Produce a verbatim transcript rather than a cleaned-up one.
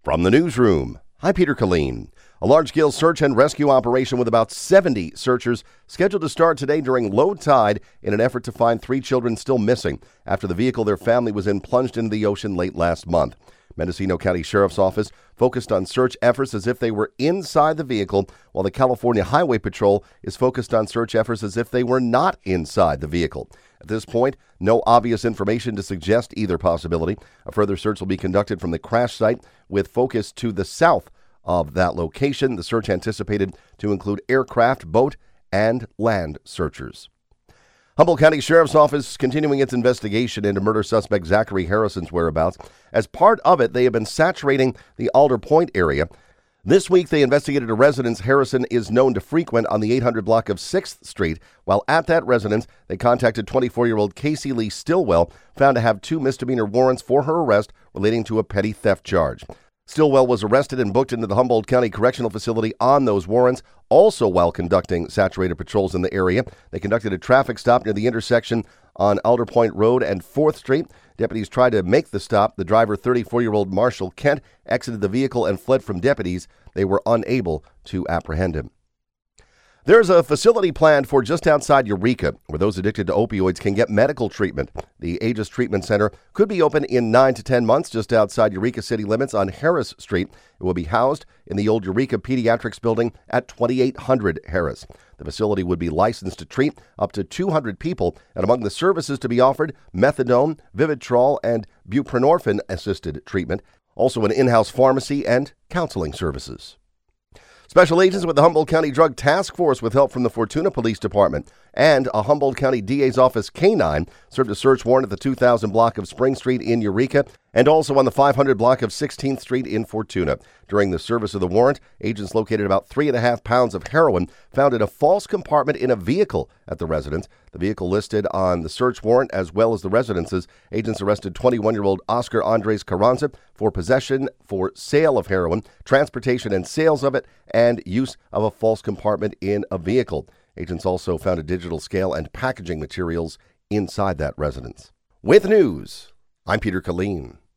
From the newsroom, I'm Peter Killeen. A large-scale search and rescue operation with about seventy searchers scheduled to start today during low tide in an effort to find three children still missing after the vehicle their family was in plunged into the ocean late last month. Mendocino County Sheriff's Office focused on search efforts as if they were inside the vehicle, while the California Highway Patrol is focused on search efforts as if they were not inside the vehicle. At this point, no obvious information to suggest either possibility. A further search will be conducted from the crash site with focus to the south of that location. The search anticipated to include aircraft, boat, and land searchers. Humboldt County Sheriff's Office continuing its investigation into murder suspect Zachary Harrison's whereabouts. As part of it, they have been saturating the Alder Point area. This week, they investigated a residence Harrison is known to frequent on the eight hundred block of sixth Street. While at that residence, they contacted twenty-four-year-old Casey Lee Stillwell, found to have two misdemeanor warrants for her arrest relating to a petty theft charge. Stillwell was arrested and booked into the Humboldt County Correctional Facility on those warrants. Also, while conducting saturated patrols in the area, they conducted a traffic stop near the intersection on Alder Point Road and fourth Street. Deputies tried to make the stop. The driver, thirty-four-year-old Marshall Kent, exited the vehicle and fled from deputies. They were unable to apprehend him. There's a facility planned for just outside Eureka where those addicted to opioids can get medical treatment. The Aegis Treatment Center could be open in nine to ten months just outside Eureka city limits on Harris Street. It will be housed in the old Eureka Pediatrics building at twenty-eight hundred Harris. The facility would be licensed to treat up to two hundred people, and among the services to be offered, methadone, Vivitrol, and buprenorphine-assisted treatment. Also an in-house pharmacy and counseling services. Special agents with the Humboldt County Drug Task Force with help from the Fortuna Police Department and a Humboldt County D A's Office canine served a search warrant at the two thousand block of Spring Street in Eureka and also on the five hundred block of sixteenth Street in Fortuna. During the service of the warrant, agents located about three and a half pounds of heroin found in a false compartment in a vehicle at the residence. The vehicle listed on the search warrant as well as the residences. Agents arrested twenty-one-year-old Oscar Andres Carranza for possession for sale of heroin, transportation and sales of it, and use of a false compartment in a vehicle. Agents also found a digital scale and packaging materials inside that residence. With news, I'm Peter Killeen.